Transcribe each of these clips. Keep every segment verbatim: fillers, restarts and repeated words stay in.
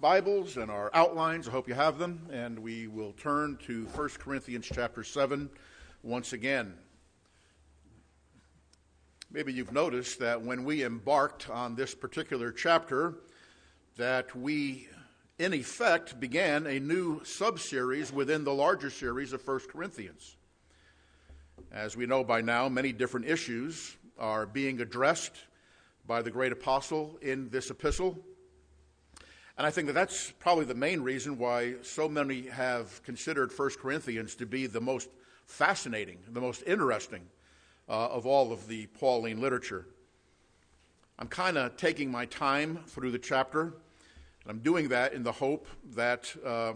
Bibles and our outlines. I hope you have them, and we will turn to First Corinthians chapter seven once again. Maybe you've noticed that when we embarked on this particular chapter, that we, in effect, began a new sub-series within the larger series of First Corinthians. As we know by now, many different issues are being addressed by the great apostle in this epistle. And I think that that's probably the main reason why so many have considered First Corinthians to be the most fascinating, the most interesting uh, of all of the Pauline literature. I'm kind of taking my time through the chapter, and I'm doing that in the hope that, uh,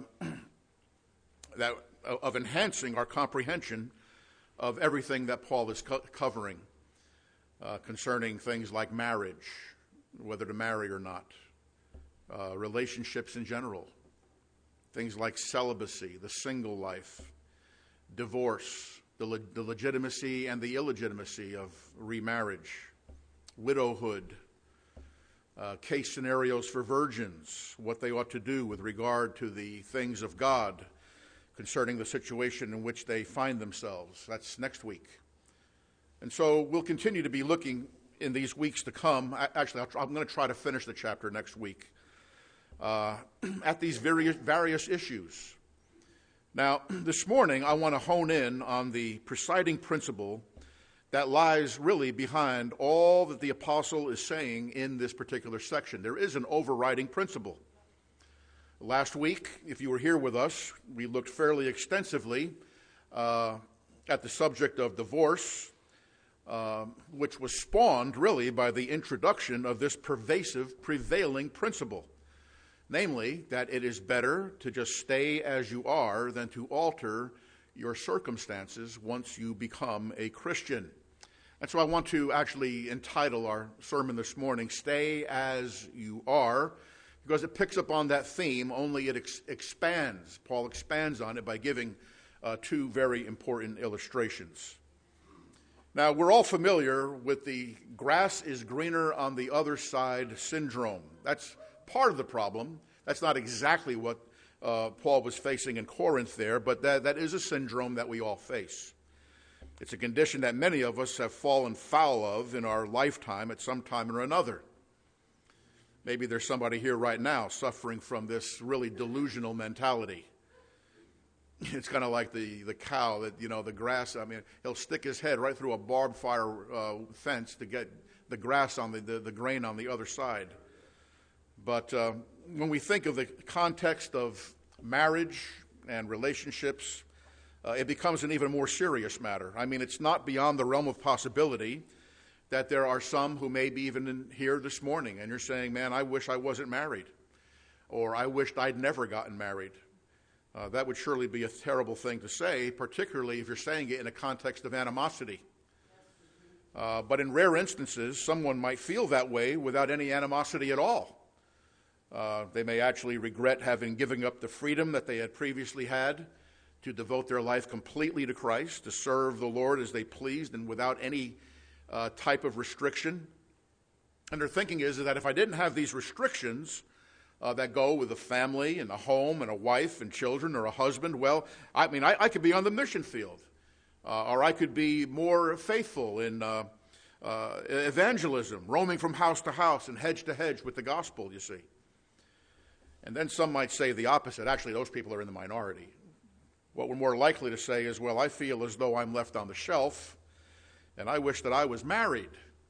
that uh, of enhancing our comprehension of everything that Paul is co- covering uh, concerning things like marriage, whether to marry or not. Uh, relationships in general, things like celibacy, the single life, divorce, the, le- the legitimacy and the illegitimacy of remarriage, widowhood, uh, case scenarios for virgins, what they ought to do with regard to the things of God concerning the situation in which they find themselves. That's next week. And so we'll continue to be looking in these weeks to come. Actually, I'll try, I'm going to try to finish the chapter next week. Uh, at these various, various issues. Now, this morning, I want to hone in on the presiding principle that lies really behind all that the apostle is saying in this particular section. There is an overriding principle. Last week, if you were here with us, we looked fairly extensively uh, at the subject of divorce, uh, which was spawned really by the introduction of this pervasive, prevailing principle. Namely, that it is better to just stay as you are than to alter your circumstances once you become a Christian. And so I want to actually entitle our sermon this morning, Stay As You Are, because it picks up on that theme, only it ex- expands. Paul expands on it by giving uh, two very important illustrations. Now, we're all familiar with the grass is greener on the other side syndrome. That's part of the problem. That's not exactly what uh, Paul was facing in Corinth there, but that, that is a syndrome that we all face. It's a condition that many of us have fallen foul of in our lifetime at some time or another. Maybe there's somebody here right now suffering from this really delusional mentality. It's kind of like the, the cow that, you know, the grass, I mean, he'll stick his head right through a barbed fire uh, fence to get the grass on the, the, the grain on the other side. But uh, when we think of the context of marriage and relationships, uh, it becomes an even more serious matter. I mean, it's not beyond the realm of possibility that there are some who may be even in here this morning, and you're saying, man, I wish I wasn't married, or I wished I'd never gotten married. Uh, that would surely be a terrible thing to say, particularly if you're saying it in a context of animosity. Uh, but in rare instances, someone might feel that way without any animosity at all. Uh, they may actually regret having given up the freedom that they had previously had to devote their life completely to Christ, to serve the Lord as they pleased and without any uh, type of restriction. And their thinking is that if I didn't have these restrictions uh, that go with a family and a home and a wife and children or a husband, well, I mean, I, I could be on the mission field, uh, or I could be more faithful in uh, uh, evangelism, roaming from house to house and hedge to hedge with the gospel, you see. And then some might say the opposite. Actually, those people are in the minority. What we're more likely to say is, well, I feel as though I'm left on the shelf, and I wish that I was married.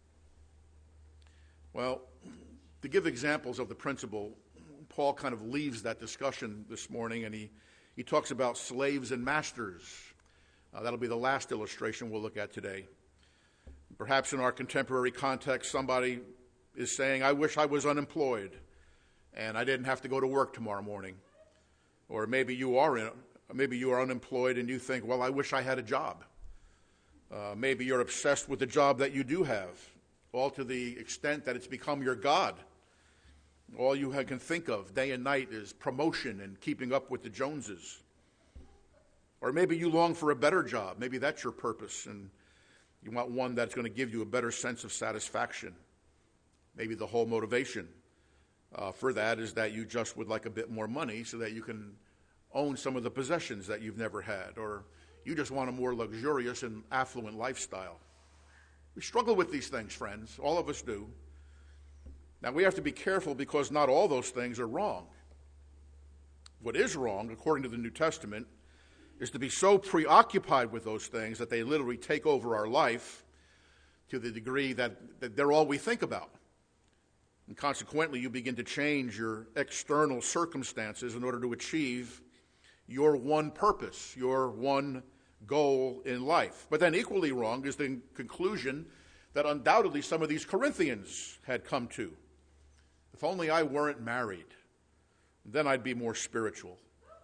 Well, to give examples of the principle, Paul kind of leaves that discussion this morning, and he, he talks about slaves and masters. Uh, that'll be the last illustration we'll look at today. Perhaps in our contemporary context, somebody is saying, I wish I was unemployed, and I didn't have to go to work tomorrow morning. Or maybe you are in, maybe you are unemployed and you think, well, I wish I had a job. Uh, maybe you're obsessed with the job that you do have, all to the extent that it's become your God. All you can think of day and night is promotion and keeping up with the Joneses. Or maybe you long for a better job. Maybe that's your purpose, and you want one that's going to give you a better sense of satisfaction. Maybe the whole motivation uh, for that is that you just would like a bit more money so that you can own some of the possessions that you've never had, or you just want a more luxurious and affluent lifestyle. We struggle with these things, friends. All of us do. Now, we have to be careful because not all those things are wrong. What is wrong, according to the New Testament, is to be so preoccupied with those things that they literally take over our life to the degree that, that they're all we think about. And consequently, you begin to change your external circumstances in order to achieve your one purpose, your one goal in life. But then equally wrong is the conclusion that undoubtedly some of these Corinthians had come to. If only I weren't married, then I'd be more spiritual.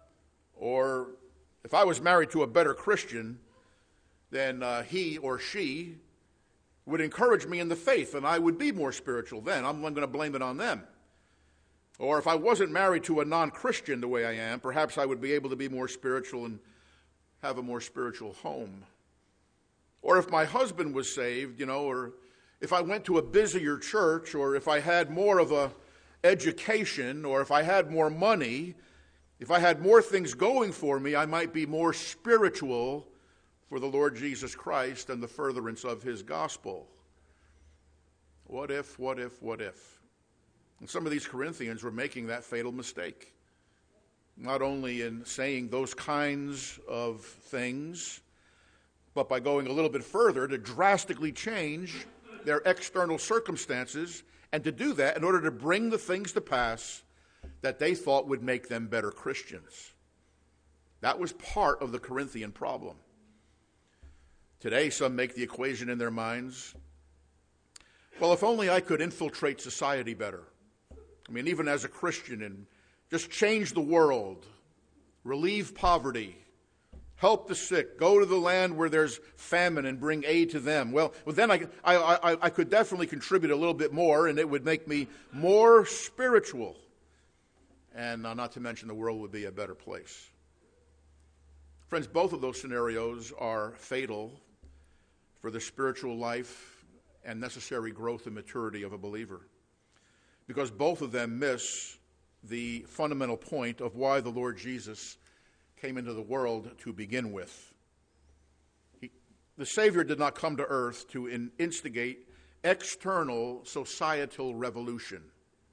Or if I was married to a better Christian, then uh, he or she would encourage me in the faith, and I would be more spiritual then. I'm going to blame it on them. Or if I wasn't married to a non-Christian the way I am, perhaps I would be able to be more spiritual and have a more spiritual home. Or if my husband was saved, you know, or if I went to a busier church, or if I had more of a education, or if I had more money, if I had more things going for me, I might be more spiritual for the Lord Jesus Christ and the furtherance of his gospel. What if, what if, what if? And some of these Corinthians were making that fatal mistake. Not only in saying those kinds of things, but by going a little bit further to drastically change their external circumstances, and to do that in order to bring the things to pass that they thought would make them better Christians. That was part of the Corinthian problem. Today, some make the equation in their minds, well, if only I could infiltrate society better. I mean, even as a Christian, and just change the world, relieve poverty, help the sick, go to the land where there's famine and bring aid to them. Well, well then I, I, I, I could definitely contribute a little bit more, and it would make me more spiritual. And uh, not to mention the world would be a better place. Friends, both of those scenarios are fatal for the spiritual life and necessary growth and maturity of a believer, because both of them miss the fundamental point of why the Lord Jesus came into the world to begin with. He, the Savior did not come to earth to in, instigate external societal revolution.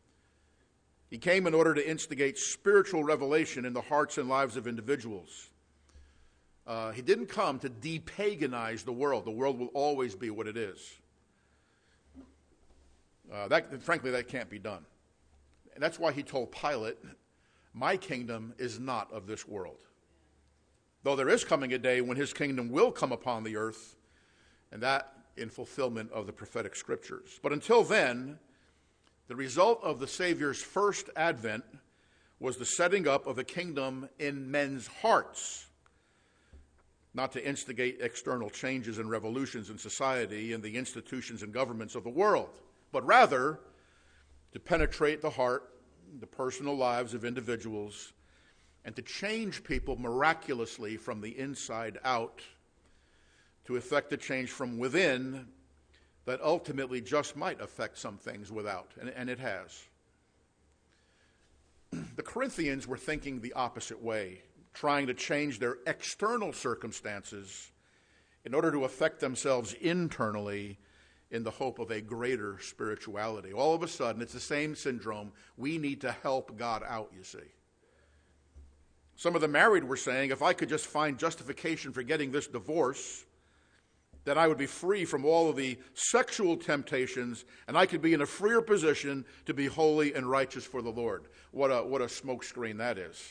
He came in order to instigate spiritual revelation in the hearts and lives of individuals. Uh, he didn't come to depaganize the world. The world will always be what it is. Uh, that, frankly, that can't be done. And that's why he told Pilate, my kingdom is not of this world. Though there is coming a day when his kingdom will come upon the earth, and that in fulfillment of the prophetic scriptures. But until then, the result of the Savior's first advent was the setting up of a kingdom in men's hearts, not to instigate external changes and revolutions in society and the institutions and governments of the world, but rather to penetrate the heart, the personal lives of individuals, and to change people miraculously from the inside out, to effect a change from within that ultimately just might affect some things without, and, and it has. The Corinthians were thinking the opposite way, trying to change their external circumstances in order to affect themselves internally in the hope of a greater spirituality. All of a sudden, it's the same syndrome. We need to help God out, you see. Some of the married were saying, if I could just find justification for getting this divorce, then I would be free from all of the sexual temptations, and I could be in a freer position to be holy and righteous for the Lord. What a, what a smokescreen that is.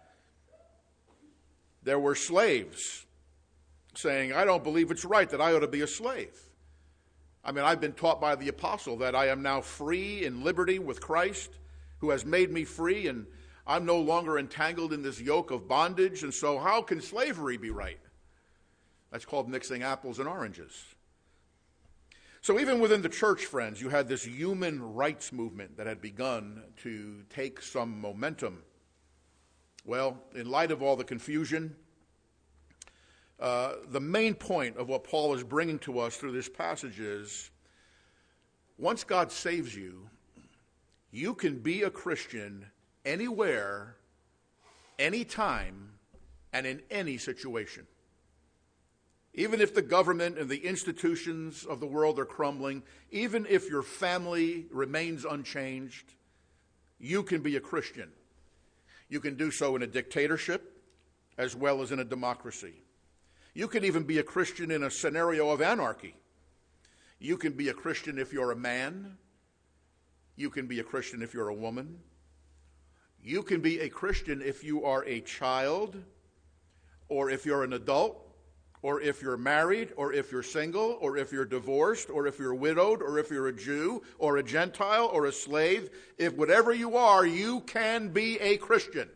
There were slaves saying, I don't believe it's right that I ought to be a slave. I mean, I've been taught by the apostle that I am now free in liberty with Christ, who has made me free, and I'm no longer entangled in this yoke of bondage, and so how can slavery be right? That's called mixing apples and oranges. So even within the church, friends, you had this human rights movement that had begun to take some momentum. Well, in light of all the confusion, uh, the main point of what Paul is bringing to us through this passage is, once God saves you, You can be a Christian anywhere, anytime, and in any situation. Even if the government and the institutions of the world are crumbling, even if your family remains unchanged, you can be a Christian. You can do so in a dictatorship as well as in a democracy. You can even be a Christian in a scenario of anarchy. You can be a Christian if you're a man. You can be a Christian if you're a woman. You can be a Christian if you are a child, or if you're an adult, or if you're married, or if you're single, or if you're divorced, or if you're widowed, or if you're a Jew, or a Gentile, or a slave. If whatever you are, you can be a Christian.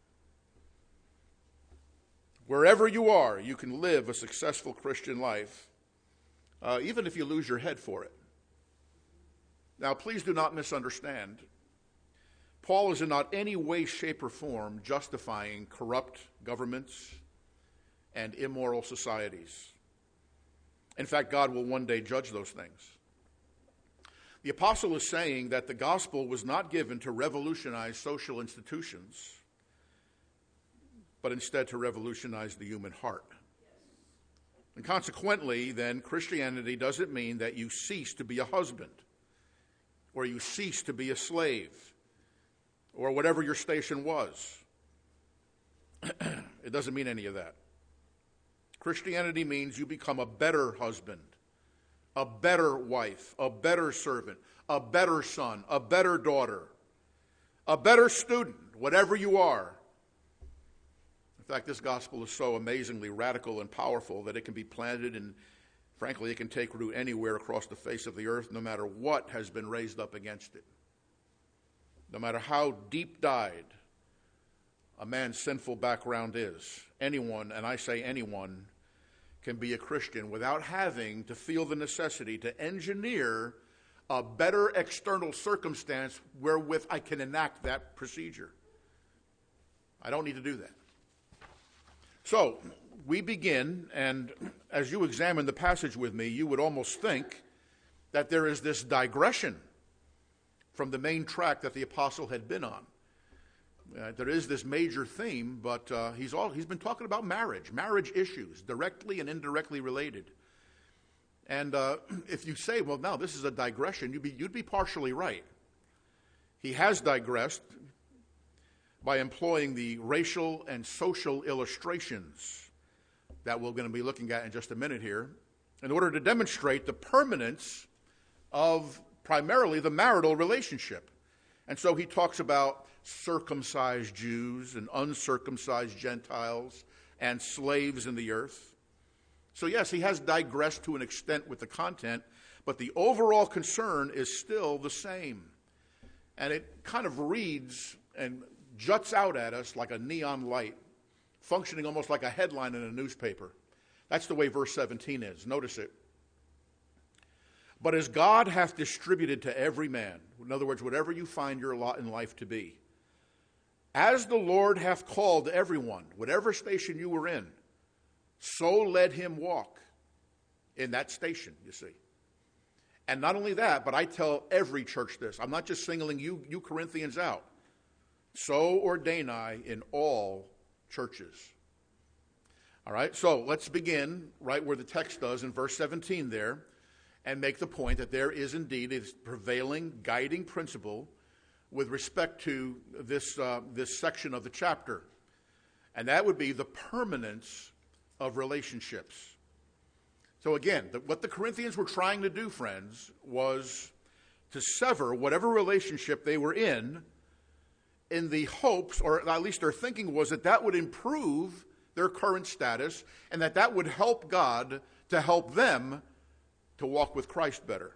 Wherever you are, you can live a successful Christian life, uh, even if you lose your head for it. Now, please do not misunderstand. Paul is in not any way, shape, or form justifying corrupt governments and immoral societies. In fact, God will one day judge those things. The apostle is saying that the gospel was not given to revolutionize social institutions, but instead to revolutionize the human heart. And consequently, then, Christianity doesn't mean that you cease to be a husband, or you cease to be a slave, or whatever your station was. It doesn't mean any of that. Christianity means you become a better husband, a better wife, a better servant, a better son, a better daughter, a better student, whatever you are. In fact, this gospel is so amazingly radical and powerful that it can be planted and, frankly, it can take root anywhere across the face of the earth, no matter what has been raised up against it. No matter how deep dyed a man's sinful background is, anyone, and I say anyone, can be a Christian without having to feel the necessity to engineer a better external circumstance wherewith I can enact that procedure. I don't need to do that. So, we begin, and as you examine the passage with me, you would almost think that there is this digression from the main track that the apostle had been on. Uh, there is this major theme, but uh, he's all he's been talking about marriage, marriage issues, directly and indirectly related. And uh, if you say, well, now this is a digression, you'd be, you'd be partially right. He has digressed by employing the racial and social illustrations that we're going to be looking at in just a minute here, in order to demonstrate the permanence of primarily the marital relationship. And so he talks about circumcised Jews and uncircumcised Gentiles and slaves in the earth. So yes, he has digressed to an extent with the content, but the overall concern is still the same. And it kind of reads and juts out at us like a neon light, functioning almost like a headline in a newspaper. That's the way verse seventeen is. Notice it. But as God hath distributed to every man, in other words, whatever you find your lot in life to be, as the Lord hath called everyone, whatever station you were in, so let him walk in that station, you see. And not only that, but I tell every church this. I'm not just singling you, you Corinthians out. So ordain I in all churches. All right, so let's begin right where the text does in verse seventeen there, and make the point that there is indeed a prevailing guiding principle with respect to this, uh, this section of the chapter. And that would be the permanence of relationships. So again, the, what the Corinthians were trying to do, friends, was to sever whatever relationship they were in, in the hopes, or at least their thinking was that that would improve their current status, and that that would help God to help them to walk with Christ better.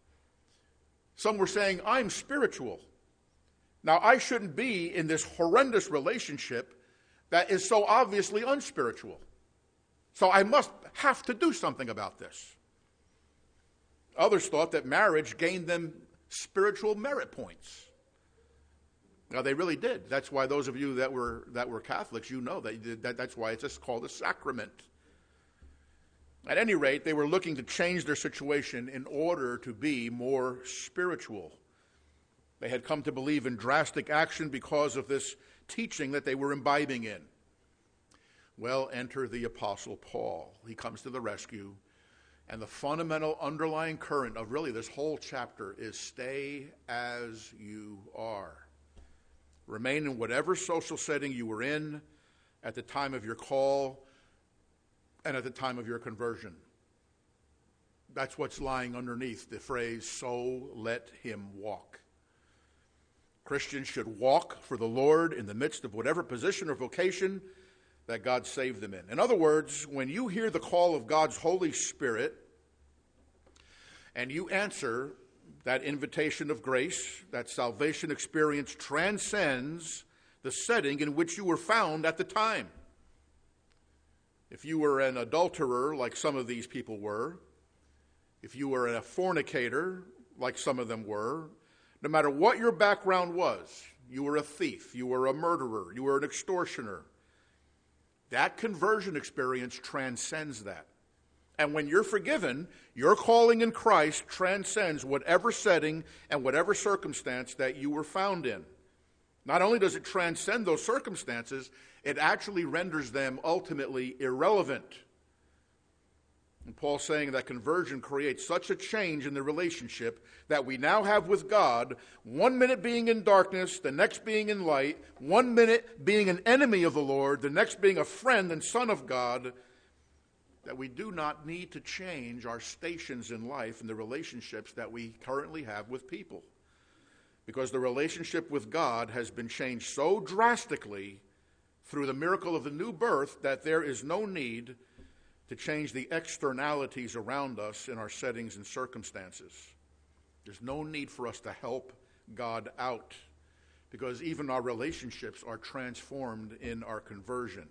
Some were saying, I'm spiritual. Now, I shouldn't be in this horrendous relationship that is so obviously unspiritual. So I must have to do something about this. Others thought that marriage gained them spiritual merit points. Now, they really did. That's why those of you that were that were Catholics, you know that, that that's why it's just called a sacrament. At any rate, they were looking to change their situation in order to be more spiritual. They had come to believe in drastic action because of this teaching that they were imbibing in. Well, enter the Apostle Paul. He comes to the rescue, and the fundamental underlying current of really this whole chapter is stay as you are. Remain in whatever social setting you were in at the time of your call and at the time of your conversion. That's what's lying underneath the phrase, so let him walk. Christians should walk for the Lord in the midst of whatever position or vocation that God saved them in. In other words, when you hear the call of God's Holy Spirit and you answer that invitation of grace, that salvation experience transcends the setting in which you were found at the time. If you were an adulterer, like some of these people were, if you were a fornicator, like some of them were, no matter what your background was, you were a thief, you were a murderer, you were an extortioner, that conversion experience transcends that. And when you're forgiven, your calling in Christ transcends whatever setting and whatever circumstance that you were found in. Not only does it transcend those circumstances, it actually renders them ultimately irrelevant. And Paul's saying that conversion creates such a change in the relationship that we now have with God, one minute being in darkness, the next being in light, one minute being an enemy of the Lord, the next being a friend and son of God, that we do not need to change our stations in life and the relationships that we currently have with people. Because the relationship with God has been changed so drastically through the miracle of the new birth that there is no need to change the externalities around us in our settings and circumstances. There's no need for us to help God out, because even our relationships are transformed in our conversion.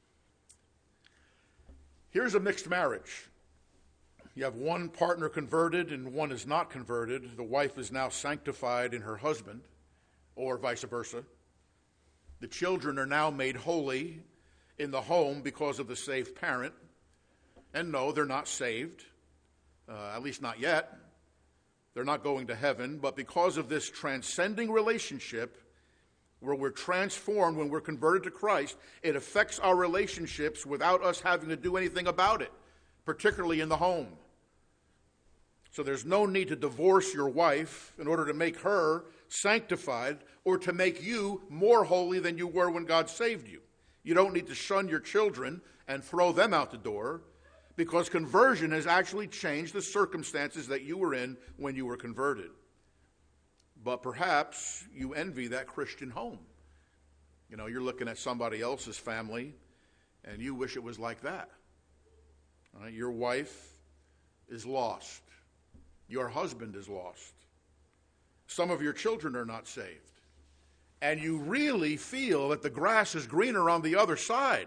Here's a mixed marriage. You have one partner converted and one is not converted. The wife is now sanctified in her husband, or vice versa. The children are now made holy in the home because of the saved parent. And no, they're not saved, uh, at least not yet. They're not going to heaven. But because of this transcending relationship, where we're transformed when we're converted to Christ, it affects our relationships without us having to do anything about it, particularly in the home. So there's no need to divorce your wife in order to make her sanctified or to make you more holy than you were when God saved you. You don't need to shun your children and throw them out the door, because conversion has actually changed the circumstances that you were in when you were converted. But perhaps you envy that Christian home. You know, you're looking at somebody else's family, and you wish it was like that. All right? Your wife is lost. Your husband is lost. Some of your children are not saved. And you really feel that the grass is greener on the other side.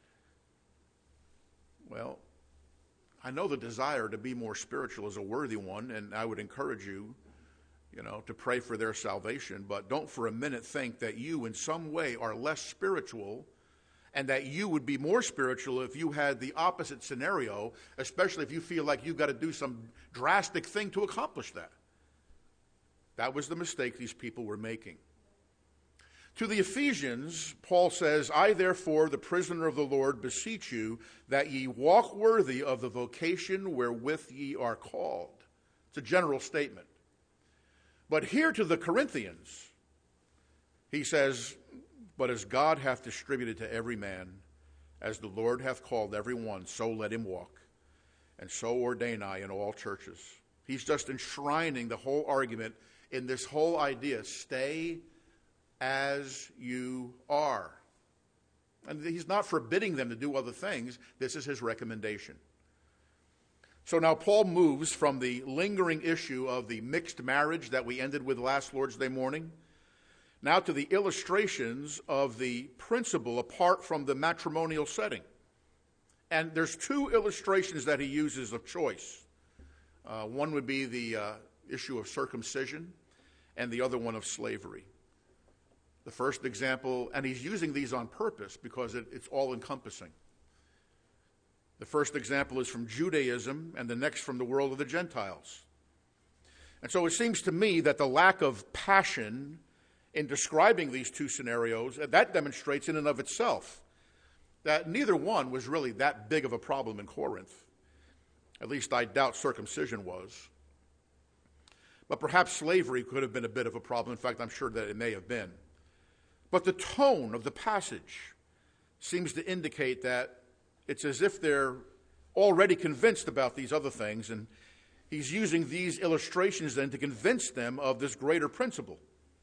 Well, I know the desire to be more spiritual is a worthy one, and I would encourage you, you know, to pray for their salvation, but don't for a minute think that you in some way are less spiritual and that you would be more spiritual if you had the opposite scenario, especially if you feel like you've got to do some drastic thing to accomplish that. That was the mistake these people were making. To the Ephesians, Paul says, I therefore, the prisoner of the Lord, beseech you that ye walk worthy of the vocation wherewith ye are called. It's a general statement. But here to the Corinthians, he says, but as God hath distributed to every man, as the Lord hath called every one, so let him walk. And so ordain I in all churches. He's just enshrining the whole argument in this whole idea, stay as you are. And he's not forbidding them to do other things. This is his recommendation. So now Paul moves from the lingering issue of the mixed marriage that we ended with last Lord's Day morning, now to the illustrations of the principle apart from the matrimonial setting. And there's two illustrations that he uses of choice. Uh, one would be the uh, issue of circumcision, and the other one of slavery. The first example, and he's using these on purpose because it, it's all-encompassing. The first example is from Judaism, and the next from the world of the Gentiles. And so it seems to me that the lack of passion in describing these two scenarios, that demonstrates in and of itself that neither one was really that big of a problem in Corinth. At least I doubt circumcision was. But perhaps slavery could have been a bit of a problem. In fact, I'm sure that it may have been. But the tone of the passage seems to indicate that it's as if they're already convinced about these other things, and he's using these illustrations then to convince them of this greater principle.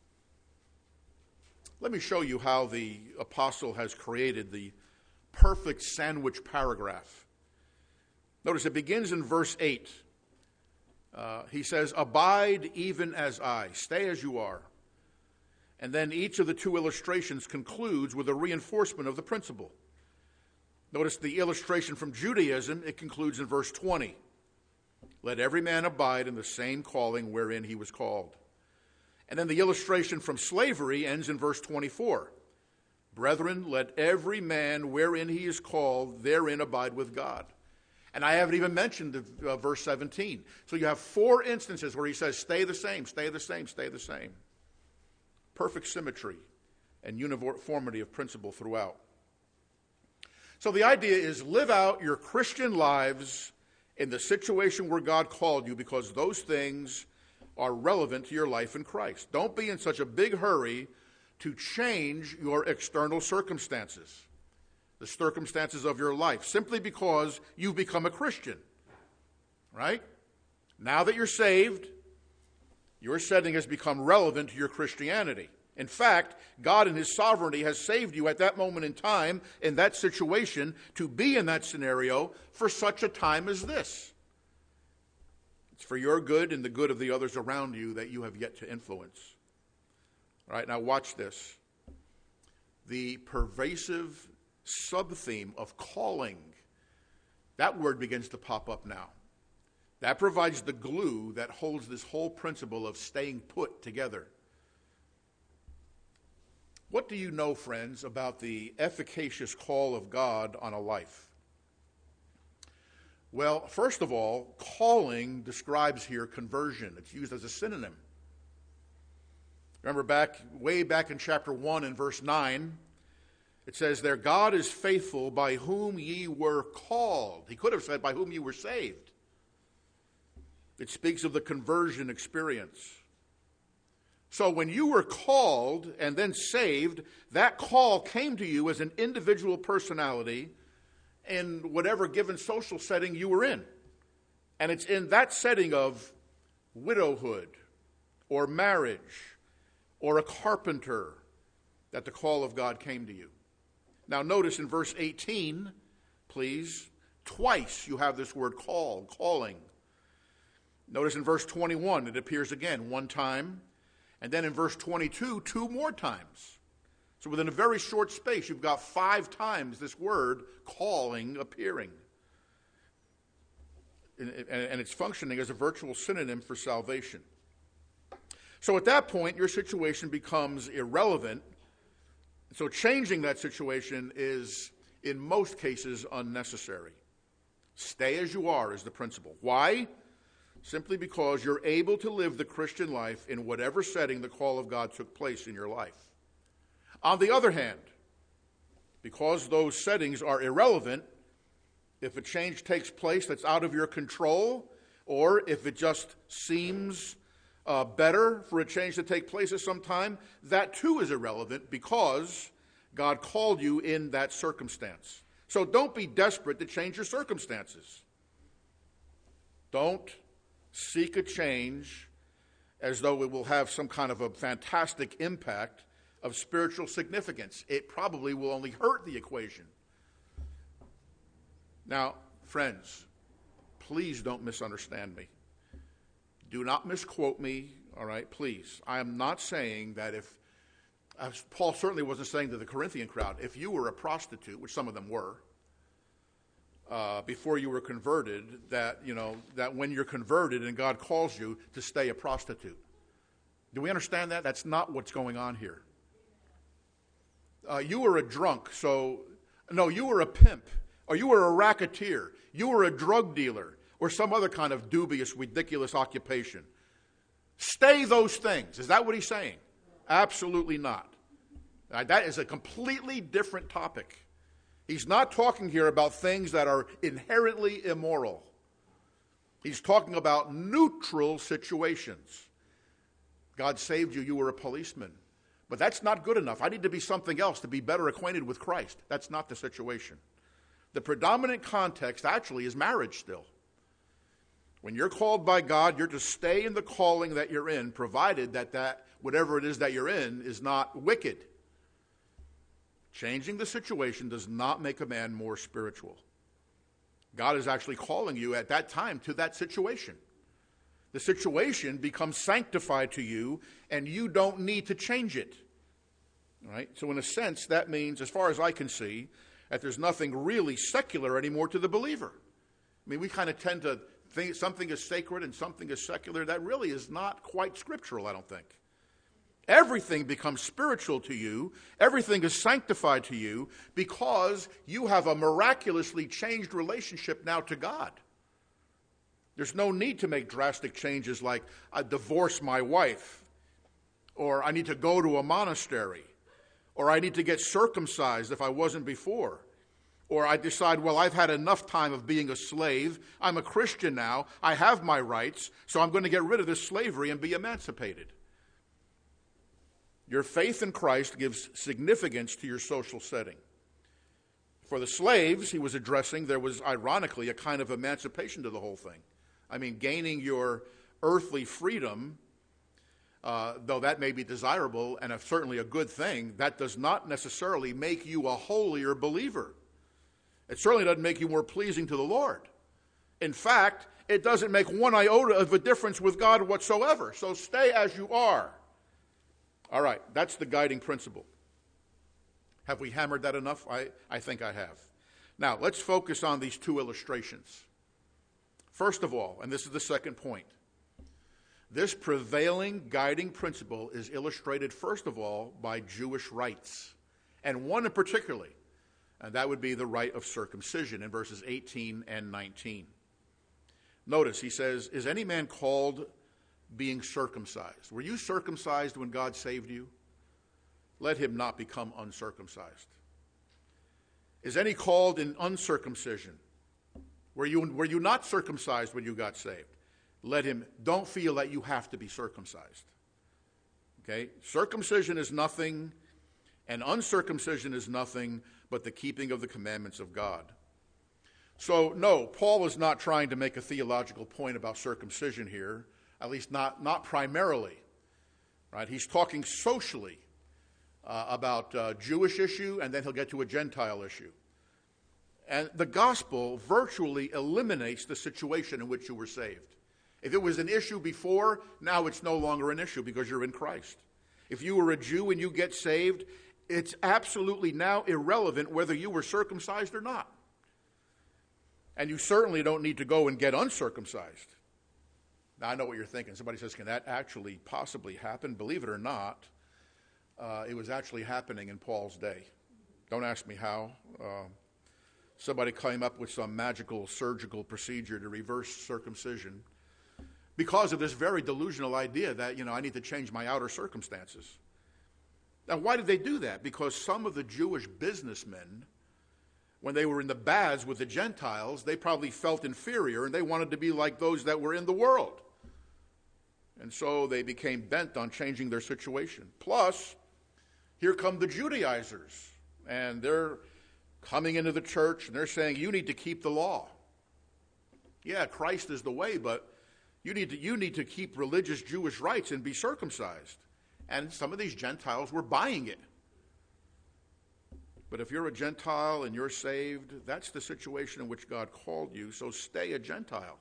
Let me show you how the apostle has created the perfect sandwich paragraph. Notice it begins in verse eight. Uh, he says, "Abide even as I," stay as you are. And then each of the two illustrations concludes with a reinforcement of the principle. Notice the illustration from Judaism, it concludes in verse twenty. "Let every man abide in the same calling wherein he was called." And then the illustration from slavery ends in verse twenty-four. "Brethren, let every man wherein he is called, therein abide with God." And I haven't even mentioned the, uh, verse seventeen. So you have four instances where he says, stay the same, stay the same, stay the same. Perfect symmetry and uniformity of principle throughout. So the idea is live out your Christian lives in the situation where God called you, because those things are relevant to your life in Christ. Don't be in such a big hurry to change your external circumstances, the circumstances of your life, simply because you've become a Christian, right? Now that you're saved, your setting has become relevant to your Christianity. In fact, God in his sovereignty has saved you at that moment in time, in that situation, to be in that scenario for such a time as this. It's for your good and the good of the others around you that you have yet to influence. All right, now watch this. The pervasive sub-theme of calling, that word begins to pop up now. That provides the glue that holds this whole principle of staying put together. What do you know, friends, about the efficacious call of God on a life? Well, first of all, calling describes here conversion. It's used as a synonym. Remember back, way back in chapter one and verse nine, it says there, "God is faithful, by whom ye were called." He could have said, by whom you were saved. It speaks of the conversion experience. So when you were called and then saved, that call came to you as an individual personality in whatever given social setting you were in. And it's in that setting of widowhood or marriage or a carpenter that the call of God came to you. Now notice in verse eighteen, please, twice you have this word call, calling. Notice in verse twenty-one, it appears again one time. And then in verse twenty-two, two more times. So within a very short space, you've got five times this word calling appearing. And it's functioning as a virtual synonym for salvation. So at that point, your situation becomes irrelevant. So changing that situation is, in most cases, unnecessary. Stay as you are is the principle. Why? Simply because you're able to live the Christian life in whatever setting the call of God took place in your life. On the other hand, because those settings are irrelevant, if a change takes place that's out of your control, or if it just seems uh, better for a change to take place at some time, that too is irrelevant because God called you in that circumstance. So don't be desperate to change your circumstances. Don't seek a change as though it will have some kind of a fantastic impact of spiritual significance. It probably will only hurt the equation. Now, friends, please don't misunderstand me. Do not misquote me, all right, please. I am not saying that if, as Paul certainly wasn't saying to the Corinthian crowd, if you were a prostitute, which some of them were, uh, before you were converted, that, you know, that when you're converted and God calls you to stay a prostitute. Do we understand that? That's not what's going on here. Uh, you were a drunk, so, no, you were a pimp, or you were a racketeer, you were a drug dealer, or some other kind of dubious, ridiculous occupation. Stay those things. Is that what he's saying? Absolutely not. Now, that is a completely different topic. He's not talking here about things that are inherently immoral. He's talking about neutral situations. God saved you, you were a policeman. But that's not good enough. I need to be something else to be better acquainted with Christ. That's not the situation. The predominant context actually is marriage still. When you're called by God, you're to stay in the calling that you're in, provided that, that whatever it is that you're in is not wicked. Changing the situation does not make a man more spiritual. God is actually calling you at that time to that situation. The situation becomes sanctified to you, and you don't need to change it. All right? So in a sense, that means, as far as I can see, that there's nothing really secular anymore to the believer. I mean, we kind of tend to think something is sacred and something is secular. That really is not quite scriptural, I don't think. Everything becomes spiritual to you. Everything is sanctified to you because you have a miraculously changed relationship now to God. There's no need to make drastic changes like I divorce my wife, or I need to go to a monastery, or I need to get circumcised if I wasn't before, or I decide, well, I've had enough time of being a slave. I'm a Christian now. I have my rights, so I'm going to get rid of this slavery and be emancipated. Your faith in Christ gives significance to your social setting. For the slaves he was addressing, there was ironically a kind of emancipation to the whole thing. I mean, gaining your earthly freedom, uh, though that may be desirable and a, certainly a good thing, that does not necessarily make you a holier believer. It certainly doesn't make you more pleasing to the Lord. In fact, it doesn't make one iota of a difference with God whatsoever. So stay as you are. All right, that's the guiding principle. Have we hammered that enough? I, I think I have. Now, let's focus on these two illustrations. First of all, and this is the second point, this prevailing guiding principle is illustrated, first of all, by Jewish rites, and one in particular, and that would be the rite of circumcision in verses eighteen and nineteen. Notice, he says, is any man called being circumcised? Were you circumcised when God saved you? Let him not become uncircumcised. Is any called in uncircumcision? Were you, were you not circumcised when you got saved? Let him, don't feel that you have to be circumcised. Okay? Circumcision is nothing, and uncircumcision is nothing but the keeping of the commandments of God. So, no, Paul is not trying to make a theological point about circumcision here, at least not, not primarily. Right? He's talking socially uh, about a Jewish issue, and then he'll get to a Gentile issue. And the gospel virtually eliminates the situation in which you were saved. If it was an issue before, now it's no longer an issue because you're in Christ. If you were a Jew and you get saved, it's absolutely now irrelevant whether you were circumcised or not. And you certainly don't need to go and get uncircumcised. Now, I know what you're thinking. Somebody says, can that actually possibly happen? Believe it or not, uh, it was actually happening in Paul's day. Don't ask me how. Uh, somebody came up with some magical surgical procedure to reverse circumcision because of this very delusional idea that, you know, I need to change my outer circumstances. Now, why did they do that? Because some of the Jewish businessmen, when they were in the baths with the Gentiles, they probably felt inferior and they wanted to be like those that were in the world. And so they became bent on changing their situation. Plus, here come the Judaizers, and they're coming into the church and they're saying, you need to keep the law. Yeah, Christ is the way, but you need to, you need to keep religious Jewish rites and be circumcised. And some of these Gentiles were buying it. But if you're a Gentile and you're saved, that's the situation in which God called you, so stay a Gentile.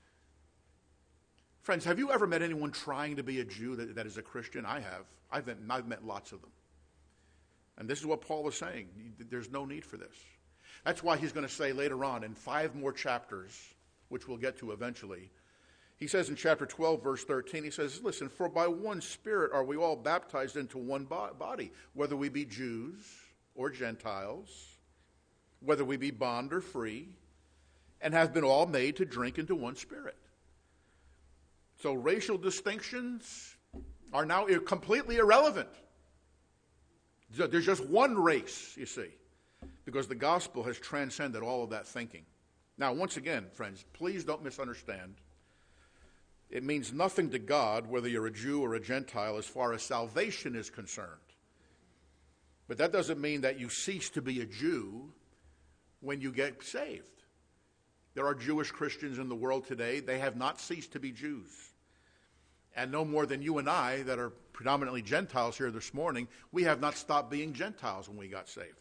Friends, have you ever met anyone trying to be a Jew that, that is a Christian? I have. I've met, I've met lots of them. And this is what Paul is saying. There's no need for this. That's why he's going to say later on in five more chapters, which we'll get to eventually, he says in chapter twelve, verse thirteen, he says, listen, for by one Spirit are we all baptized into one body, whether we be Jews or Gentiles, whether we be bond or free, and have been all made to drink into one Spirit. So racial distinctions are now completely irrelevant. There's just one race, you see, because the gospel has transcended all of that thinking. Now, once again, friends, please don't misunderstand. It means nothing to God whether you're a Jew or a Gentile as far as salvation is concerned. But that doesn't mean that you cease to be a Jew when you get saved. There are Jewish Christians in the world today. They have not ceased to be Jews. And no more than you and I that are predominantly Gentiles here this morning, we have not stopped being Gentiles when we got saved.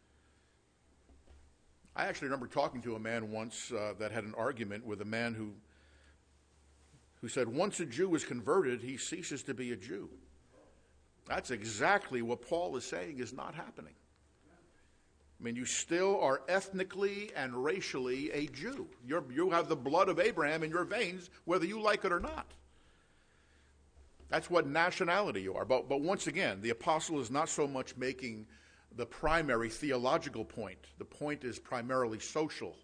I actually remember talking to a man once uh, that had an argument with a man who, who said, once a Jew is converted, he ceases to be a Jew. That's exactly what Paul is saying is not happening. I mean, you still are ethnically and racially a Jew. You're, you have the blood of Abraham in your veins, whether you like it or not. That's what nationality you are. But, but once again, the apostle is not so much making the primary theological point. The point is primarily social.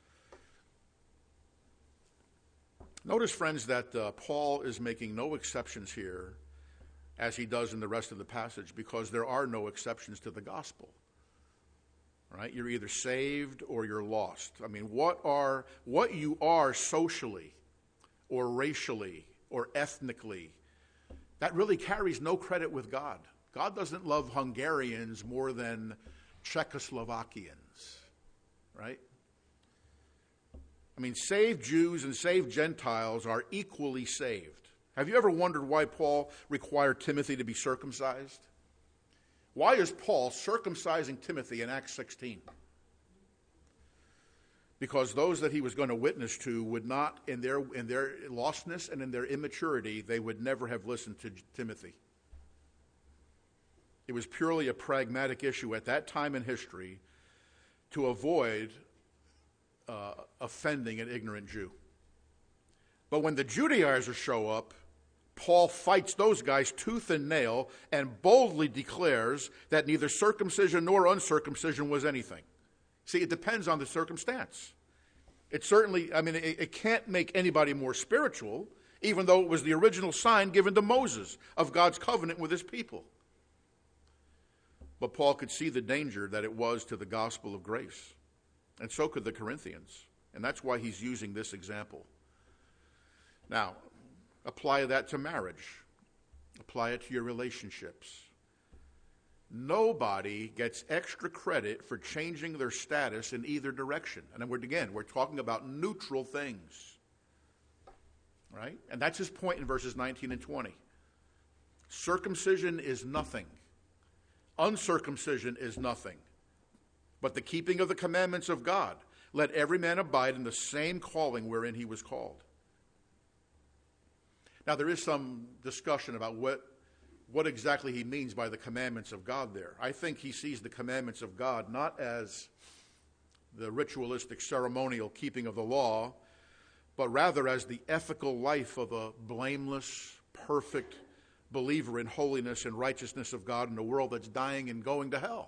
Notice, friends, that uh, Paul is making no exceptions here, as he does in the rest of the passage, because there are no exceptions to the gospel. Right? You're either saved or you're lost. I mean, what are what you are socially or racially or ethnically, that really carries no credit with God. God doesn't love Hungarians more than Czechoslovakians, right? I mean, saved Jews and saved Gentiles are equally saved. Have you ever wondered why Paul required Timothy to be circumcised? Why is Paul circumcising Timothy in Acts sixteen? Because those that he was going to witness to would not, in their in their lostness and in their immaturity, they would never have listened to Timothy. It was purely a pragmatic issue at that time in history to avoid uh, offending an ignorant Jew. But when the Judaizers show up, Paul fights those guys tooth and nail and boldly declares that neither circumcision nor uncircumcision was anything. See, it depends on the circumstance. It certainly, I mean, it, it can't make anybody more spiritual, even though it was the original sign given to Moses of God's covenant with his people. But Paul could see the danger that it was to the gospel of grace. And so could the Corinthians. And that's why he's using this example. Now, apply that to marriage. Apply it to your relationships. Nobody gets extra credit for changing their status in either direction. And we're, again, we're talking about neutral things. Right? And that's his point in verses nineteen and twenty. Circumcision is nothing. Uncircumcision is nothing. But the keeping of the commandments of God. Let every man abide in the same calling wherein he was called. Now, there is some discussion about what, what exactly he means by the commandments of God there. I think he sees the commandments of God not as the ritualistic ceremonial keeping of the law, but rather as the ethical life of a blameless, perfect believer in holiness and righteousness of God in a world that's dying and going to hell.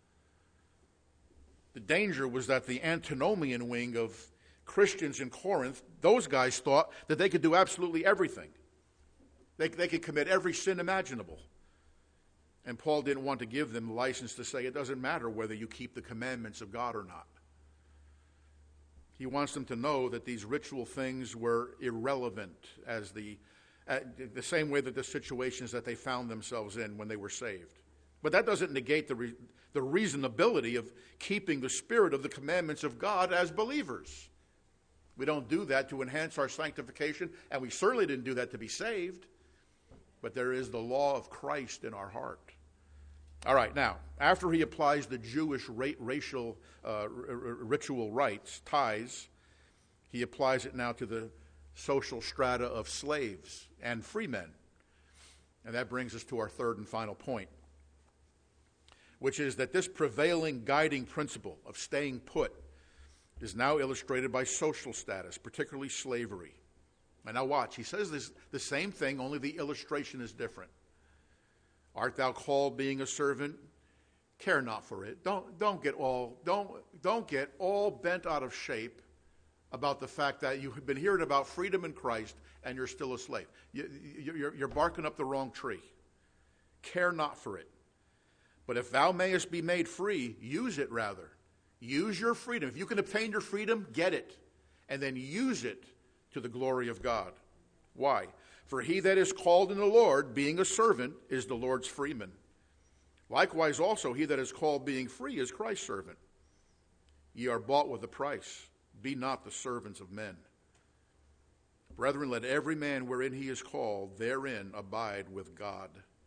The danger was that the antinomian wing of Christians in Corinth, those guys thought that they could do absolutely everything. They, they could commit every sin imaginable. And Paul didn't want to give them the license to say it doesn't matter whether you keep the commandments of God or not. He wants them to know that these ritual things were irrelevant as the, uh, the same way that the situations that they found themselves in when they were saved. But that doesn't negate the, re, the reasonability of keeping the spirit of the commandments of God as believers. We don't do that to enhance our sanctification, and we certainly didn't do that to be saved. But there is the law of Christ in our heart. All right, now, after he applies the Jewish ra- racial uh, r- r- ritual rites, ties, he applies it now to the social strata of slaves and free men. And that brings us to our third and final point, which is that this prevailing guiding principle of staying put is now illustrated by social status, particularly slavery. And now watch, he says this, the same thing, only the illustration is different. Art thou called being a servant? Care not for it. Don't, don't get all don't don't get all bent out of shape about the fact that you've been hearing about freedom in Christ and you're still a slave. You, you're, you're barking up the wrong tree. Care not for it. But if thou mayest be made free, use it rather. Use your freedom. If you can obtain your freedom, get it. And then use it to the glory of God. Why? For he that is called in the Lord, being a servant, is the Lord's freeman. Likewise also, he that is called being free is Christ's servant. Ye are bought with a price. Be not the servants of men. Brethren, let every man wherein he is called, therein abide with God.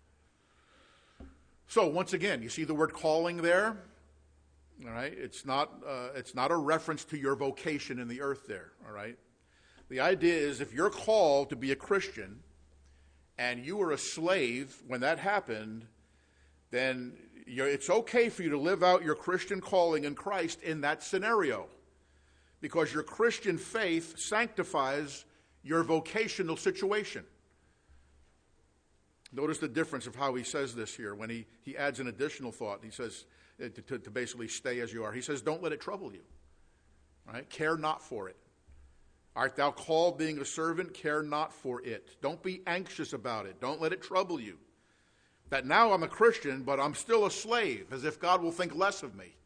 So, once again, you see the word calling there? All right? It's not, uh, it's not a reference to your vocation in the earth there, all right? The idea is if you're called to be a Christian and you were a slave when that happened, then you're, it's okay for you to live out your Christian calling in Christ in that scenario, because your Christian faith sanctifies your vocational situation. Notice the difference of how he says this here when he, he adds an additional thought. He says to, to, to basically stay as you are. He says, don't let it trouble you. All right? Care not for it. Art thou called being a servant? Care not for it. Don't be anxious about it. Don't let it trouble you. That now I'm a Christian, but I'm still a slave, as if God will think less of me.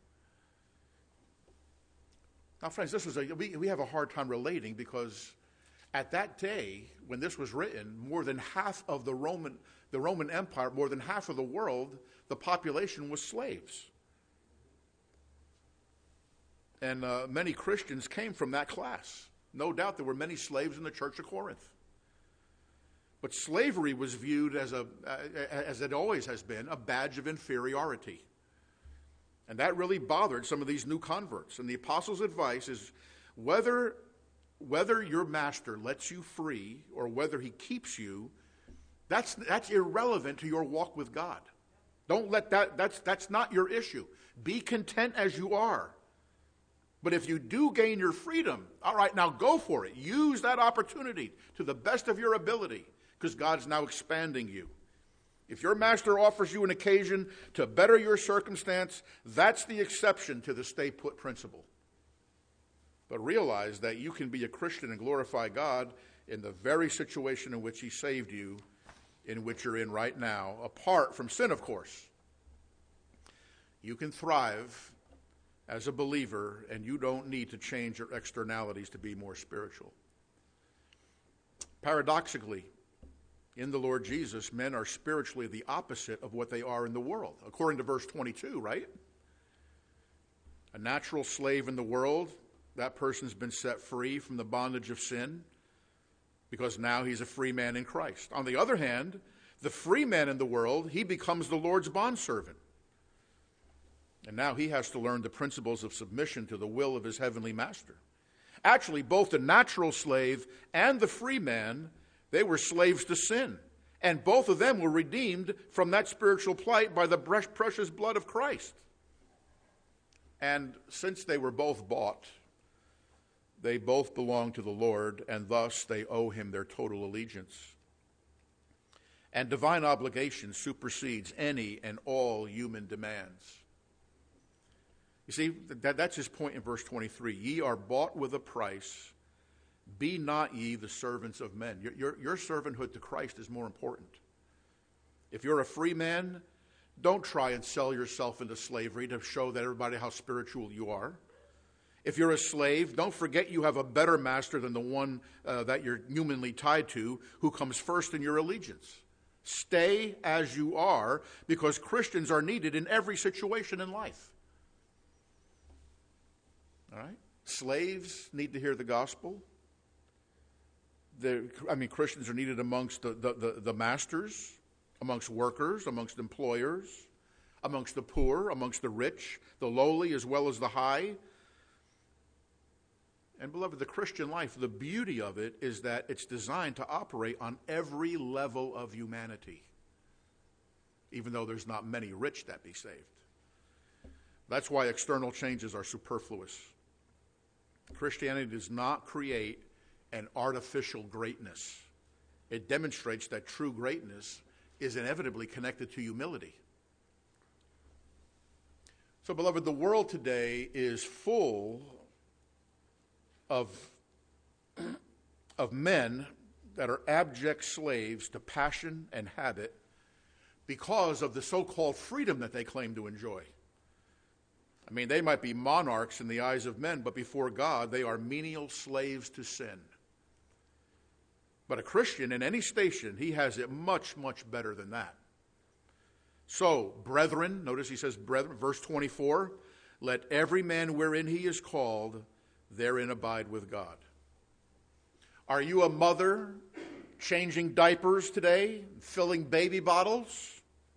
Now, friends, this is a, we, we have a hard time relating, because at that day, when this was written, more than half of the Roman, the Roman Empire, more than half of the world, the population was slaves. And uh, many Christians came from that class. No doubt there were many slaves in the church of Corinth. But slavery was viewed as, a, as it always has been, a badge of inferiority. And that really bothered some of these new converts. And the apostles' advice is whether, whether your master lets you free or whether he keeps you, that's, that's irrelevant to your walk with God. Don't let that, that's, that's not your issue. Be content as you are. But if you do gain your freedom, all right, now go for it. Use that opportunity to the best of your ability, because God's now expanding you. If your master offers you an occasion to better your circumstance, that's the exception to the stay put principle. But realize that you can be a Christian and glorify God in the very situation in which he saved you, in which you're in right now, apart from sin, of course. You can thrive as a believer, and you don't need to change your externalities to be more spiritual. Paradoxically, in the Lord Jesus, men are spiritually the opposite of what they are in the world, according to verse twenty-two, right? A natural slave in the world, that person's been set free from the bondage of sin, because now he's a free man in Christ. On the other hand, the free man in the world, he becomes the Lord's bondservant. And now he has to learn the principles of submission to the will of his heavenly master. Actually, both the natural slave and the free man, they were slaves to sin. And both of them were redeemed from that spiritual plight by the precious blood of Christ. And since they were both bought, they both belong to the Lord, and thus they owe him their total allegiance. And divine obligation supersedes any and all human demands. You see, that, that's his point in verse twenty-three. Ye are bought with a price. Be not ye the servants of men. Your, your, your servanthood to Christ is more important. If you're a free man, don't try and sell yourself into slavery to show that everybody how spiritual you are. If you're a slave, don't forget you have a better master than the one uh, that you're humanly tied to, who comes first in your allegiance. Stay as you are, because Christians are needed in every situation in life. All right? Slaves need to hear the gospel. The, I mean, Christians are needed amongst the, the, the, the masters, amongst workers, amongst employers, amongst the poor, amongst the rich, the lowly as well as the high. And beloved, the Christian life, the beauty of it is that it's designed to operate on every level of humanity, even though there's not many rich that be saved. That's why external changes are superfluous. Christianity does not create an artificial greatness. It demonstrates that true greatness is inevitably connected to humility. So, beloved, the world today is full of, of men that are abject slaves to passion and habit because of the so-called freedom that they claim to enjoy. I mean, they might be monarchs in the eyes of men, but before God, they are menial slaves to sin. But a Christian in any station, he has it much, much better than that. So, brethren, notice he says, brethren, verse twenty-four, let every man wherein he is called, therein abide with God. Are you a mother changing diapers today, filling baby bottles?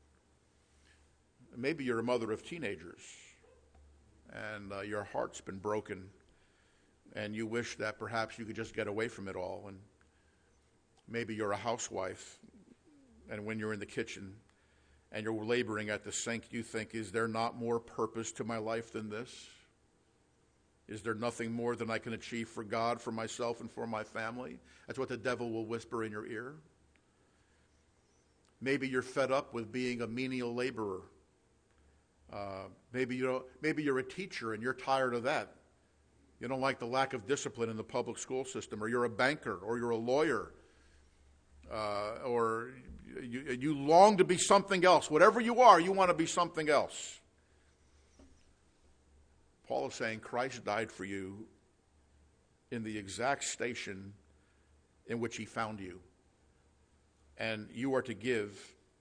Maybe you're a mother of teenagers, and uh, your heart's been broken, and you wish that perhaps you could just get away from it all. And maybe you're a housewife, and when you're in the kitchen and you're laboring at the sink, you think, is there not more purpose to my life than this? Is there nothing more than I can achieve for God, for myself, and for my family? That's what the devil will whisper in your ear. Maybe you're fed up with being a menial laborer. Uh, maybe, you know, maybe you're a teacher and you're tired of that. You don't like the lack of discipline in the public school system, or you're a banker, or you're a lawyer, uh, or you, you long to be something else. Whatever you are, you want to be something else. Paul is saying Christ died for you in the exact station in which he found you. And you are to give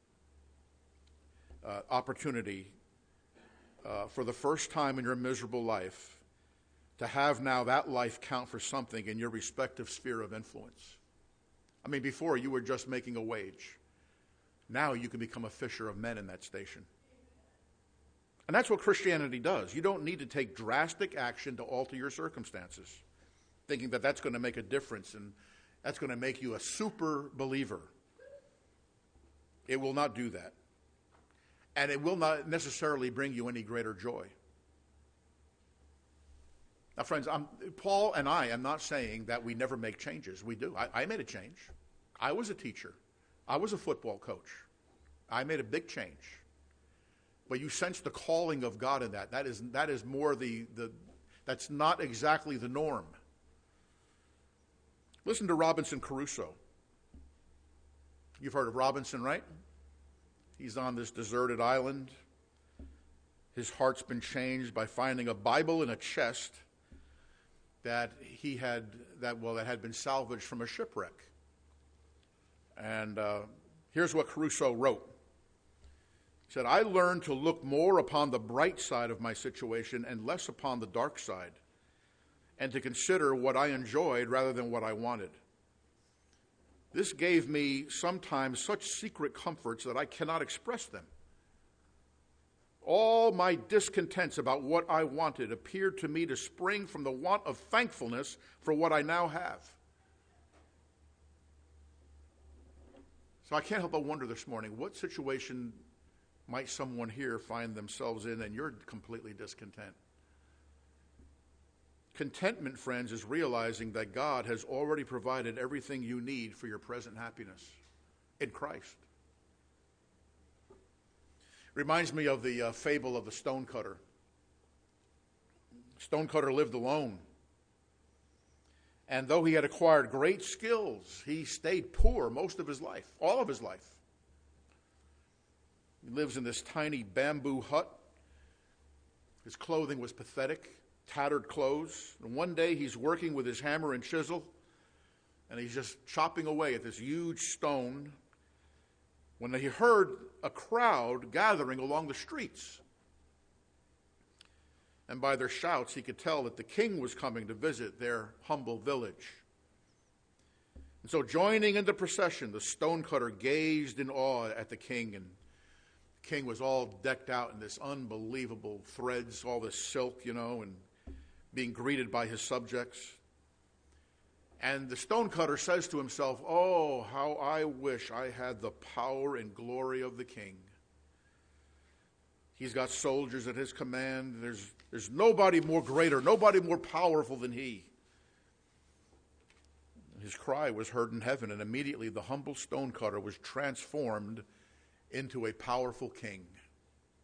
uh, opportunity uh, for the first time in your miserable life to have now that life count for something in your respective sphere of influence. I mean, before you were just making a wage. Now you can become a fisher of men in that station. And that's what Christianity does. You don't need to take drastic action to alter your circumstances, thinking that that's going to make a difference and that's going to make you a super believer. It will not do that. And it will not necessarily bring you any greater joy. Now, friends, I'm, Paul and I am not saying that we never make changes. We do. I, I made a change. I was a teacher. I was a football coach. I made a big change. But you sense the calling of God in that. That is, that is more the, the, that's not exactly the norm. Listen to Robinson Crusoe. You've heard of Robinson, right? He's on this deserted island. His heart's been changed by finding a Bible in a chest that he had, that well, that had been salvaged from a shipwreck. And uh, here's what Crusoe wrote. He said, I learned to look more upon the bright side of my situation and less upon the dark side, and to consider what I enjoyed rather than what I wanted. This gave me sometimes such secret comforts that I cannot express them. All my discontents about what I wanted appeared to me to spring from the want of thankfulness for what I now have. So I can't help but wonder this morning, what situation might someone here find themselves in and you're completely discontent? Contentment, friends, is realizing that God has already provided everything you need for your present happiness in Christ. Reminds me of the uh, fable of the stonecutter. Stonecutter lived alone. And though he had acquired great skills, he stayed poor most of his life, all of his life. He lives in this tiny bamboo hut. His clothing was pathetic, tattered clothes. And one day he's working with his hammer and chisel, and he's just chopping away at this huge stone when he heard a crowd gathering along the streets. And by their shouts, he could tell that the king was coming to visit their humble village. And so joining in the procession, the stonecutter gazed in awe at the king, and the king was all decked out in this unbelievable threads, all this silk, you know, and being greeted by his subjects. And the stonecutter says to himself, oh, how I wish I had the power and glory of the king. He's got soldiers at his command. There's, there's nobody more greater, nobody more powerful than he. His cry was heard in heaven, and immediately the humble stonecutter was transformed into a powerful king.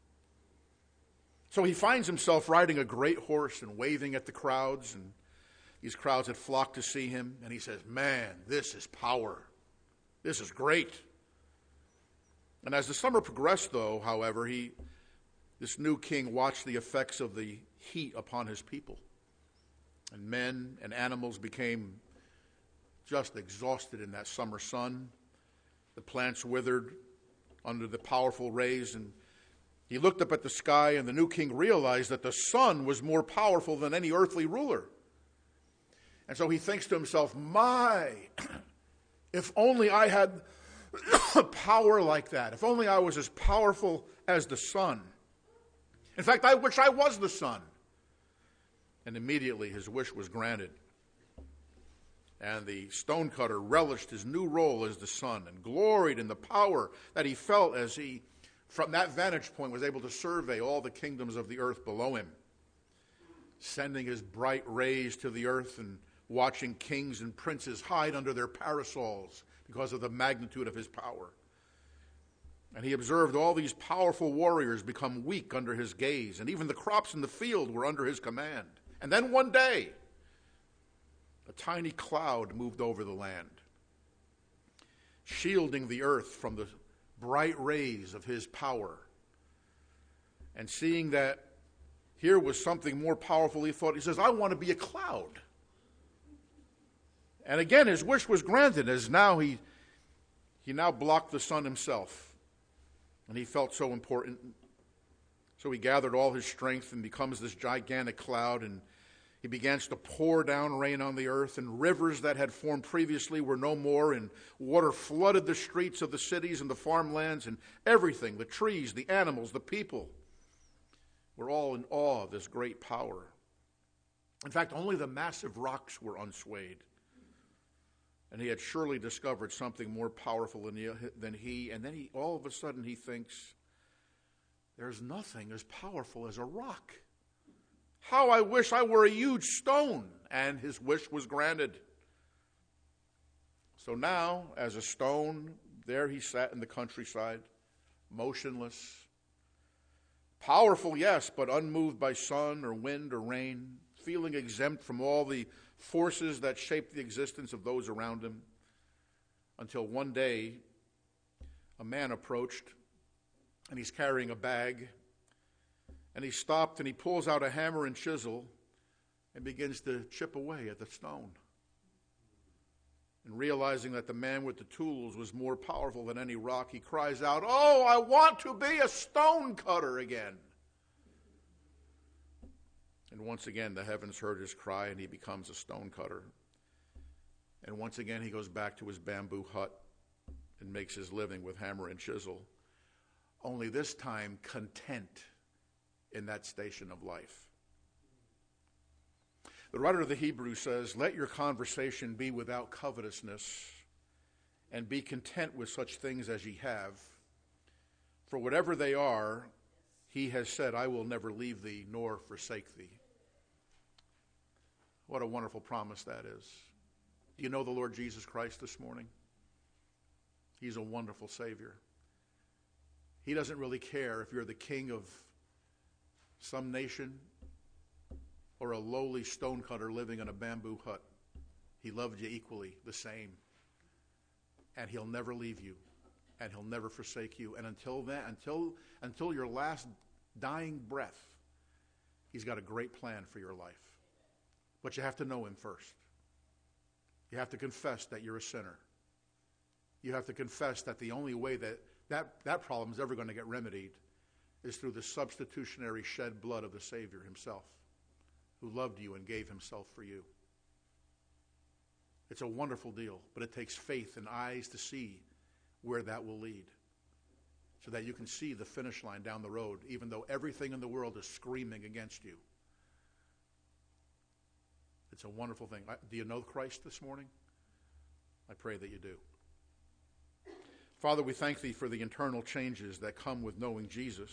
So he finds himself riding a great horse and waving at the crowds, and These crowds had flocked to see him, and he says, man, this is power. This is great. And as the summer progressed, though, however, he, this new king watched the effects of the heat upon his people. And men and animals became just exhausted in that summer sun. The plants withered under the powerful rays, and he looked up at the sky, and the new king realized that the sun was more powerful than any earthly ruler. And so he thinks to himself, my, if only I had power like that. If only I was as powerful as the sun. In fact, I wish I was the sun. And immediately his wish was granted. And the stonecutter relished his new role as the sun and gloried in the power that he felt as he, from that vantage point, was able to survey all the kingdoms of the earth below him, sending his bright rays to the earth and watching kings and princes hide under their parasols because of the magnitude of his power. And he observed all these powerful warriors become weak under his gaze, and even the crops in the field were under his command. And then one day, a tiny cloud moved over the land, shielding the earth from the bright rays of his power. And seeing that here was something more powerful, he thought, he says, I want to be a cloud. And again, his wish was granted, as now he, he now blocked the sun himself. And he felt so important. So he gathered all his strength and becomes this gigantic cloud, and he begins to pour down rain on the earth, and rivers that had formed previously were no more, and water flooded the streets of the cities and the farmlands, and everything, the trees, the animals, the people, were all in awe of this great power. In fact, only the massive rocks were unswayed. And he had surely discovered something more powerful than he. And then he, all of a sudden he thinks, there's nothing as powerful as a rock. How I wish I were a huge stone. And his wish was granted. So now, as a stone, there he sat in the countryside, motionless. Powerful, yes, but unmoved by sun or wind or rain, feeling exempt from all the forces that shaped the existence of those around him, until one day a man approached, and he's carrying a bag, and he stopped and he pulls out a hammer and chisel and begins to chip away at the stone. And realizing that the man with the tools was more powerful than any rock, he cries out, "Oh, I want to be a stone cutter again." And once again, the heavens heard his cry, and he becomes a stone cutter. And once again, he goes back to his bamboo hut and makes his living with hammer and chisel, only this time content in that station of life. The writer of the Hebrews says, "Let your conversation be without covetousness, and be content with such things as ye have. For whatever they are, he has said, I will never leave thee nor forsake thee." What a wonderful promise that is. Do you know the Lord Jesus Christ this morning? He's a wonderful Savior. He doesn't really care if you're the king of some nation or a lowly stonecutter living in a bamboo hut. He loves you equally, the same. And he'll never leave you. And he'll never forsake you. And until then, until until your last dying breath, he's got a great plan for your life. But you have to know him first. You have to confess that you're a sinner. You have to confess that the only way that that, that problem is ever going to get remedied is through the substitutionary shed blood of the Savior himself, who loved you and gave himself for you. It's a wonderful deal, but it takes faith and eyes to see where that will lead, so that you can see the finish line down the road, even though everything in the world is screaming against you. It's a wonderful thing. Do you know Christ this morning? I pray that you do. Father, we thank thee for the internal changes that come with knowing Jesus.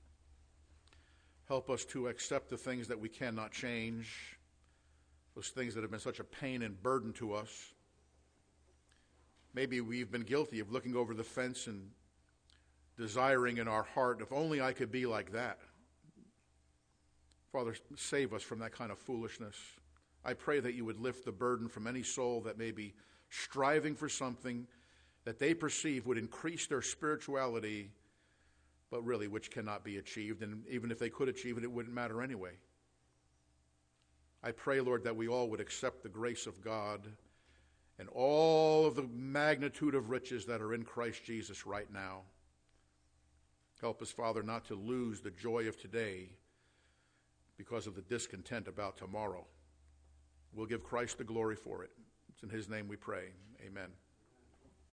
Help us to accept the things that we cannot change, those things that have been such a pain and burden to us. Maybe we've been guilty of looking over the fence and desiring in our heart, if only I could be like that. Father, save us from that kind of foolishness. I pray that you would lift the burden from any soul that may be striving for something that they perceive would increase their spirituality, but really which cannot be achieved. And even if they could achieve it, it wouldn't matter anyway. I pray, Lord, that we all would accept the grace of God and all of the magnitude of riches that are in Christ Jesus right now. Help us, Father, not to lose the joy of today because of the discontent about tomorrow. We'll give Christ the glory for it. It's in his name we pray. Amen.